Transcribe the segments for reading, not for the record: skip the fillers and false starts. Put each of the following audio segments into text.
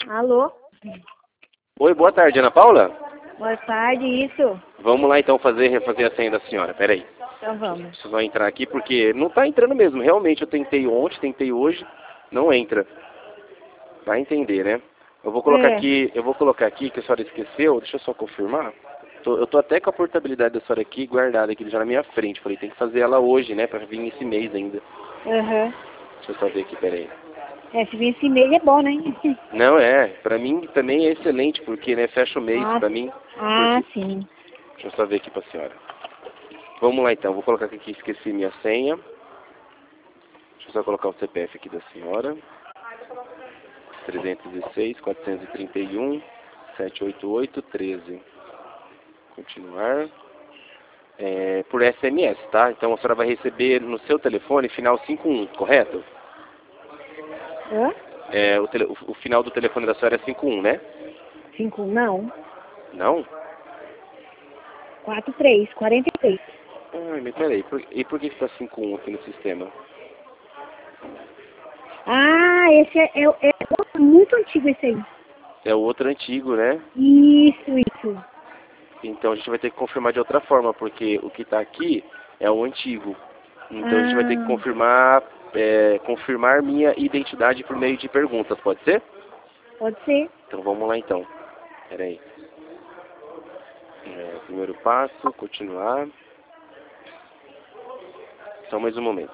Alô? Oi, boa tarde, Ana Paula? Boa tarde, isso? Vamos lá então refazer a senha da senhora, peraí. Então vamos. Preciso só entrar aqui porque não está entrando mesmo, realmente eu tentei ontem, tentei hoje, não entra. Vai entender, né? Eu vou colocar aqui que a senhora esqueceu, deixa eu só confirmar. Eu tô até com a portabilidade da senhora aqui guardada aqui já na minha frente, falei, tem que fazer ela hoje, né, pra vir esse mês ainda. Aham. Deixa eu só ver aqui, peraí. Se vir esse mês é bom, né? Não, pra mim também é excelente, porque, né, fecha o mês pra mim. Sim. Deixa eu só ver aqui pra senhora. Vamos lá então, vou colocar aqui, esqueci minha senha. Deixa eu só colocar o CPF aqui da senhora. 306, 431, 788, 13. Continuar. Por SMS, tá? Então a senhora vai receber no seu telefone final 51, correto? Hã? O final do telefone da senhora é 51, né? 5, não. Não? 43, 46. Ai, mas peraí, e por que está 51 aqui no sistema? Esse é outro muito antigo esse aí. É o outro antigo, né? Isso. Então a gente vai ter que confirmar de outra forma, porque o que está aqui é o antigo. Então a gente vai ter que confirmar minha identidade por meio de perguntas, pode ser? Pode ser. Então vamos lá então. Peraí. Primeiro passo, continuar. Só mais um momento.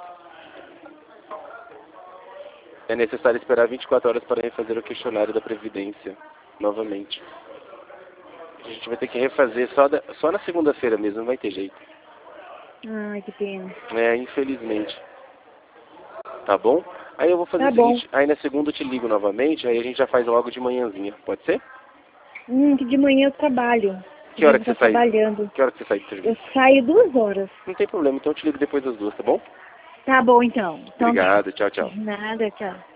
É necessário esperar 24 horas para refazer o questionário da Previdência novamente. A gente vai ter que refazer só na segunda-feira mesmo, não vai ter jeito. Ai, que pena. Infelizmente. Tá bom? Aí eu vou fazer o seguinte, aí na segunda eu te ligo novamente, aí a gente já faz logo de manhãzinha, pode ser? Que de manhã eu trabalho. Que hora que você sai? Trabalhando. Que hora que você sai do serviço? Eu saio 2 horas. Não tem problema, então eu te ligo depois das 2, tá bom? Tá bom, então. Obrigado, tchau, tchau. Nada, tchau.